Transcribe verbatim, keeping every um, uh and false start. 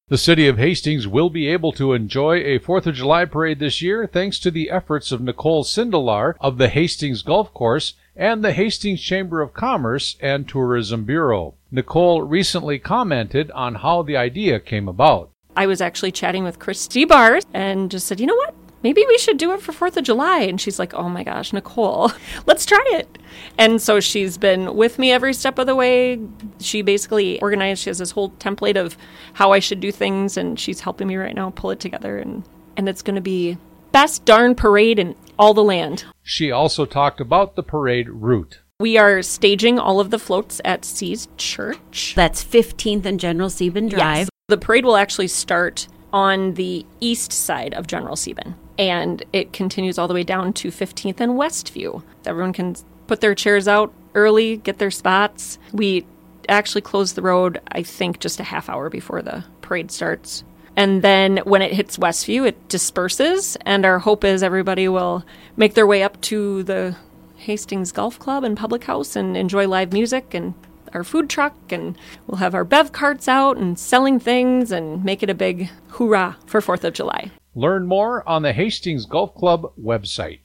The city of Hastings will be able to enjoy a fourth of July parade this year thanks to the efforts of Nicole Sindelar of the Hastings Golf Course and the Hastings Chamber of Commerce and Tourism Bureau. Nicole recently commented on how the idea came about. I was actually chatting with Christy Barr and just said, you know what? Maybe we should do it for fourth of July. And she's like, oh my gosh, Nicole, let's try it. And so she's been with me every step of the way. She basically organized, she has this whole template of how I should do things, and she's helping me right now pull it together. And, and it's going to be best darn parade in all the land. She also talked about the parade route. We are staging all of the floats at Seas Church. That's fifteenth and General Sieben Drive. Yes. The parade will actually start on the east side of General Sieben, and it continues all the way down to fifteenth and Westview. Everyone can put their chairs out early, get their spots. We actually close the road, I think, just a half hour before the parade starts. And then when it hits Westview, it disperses, and our hope is everybody will make their way up to the Hastings Golf Club and Public House and enjoy live music and our food truck, and we'll have our bev carts out and selling things and make it a big hoorah for fourth of July. Learn more on the Hastings Golf Club website.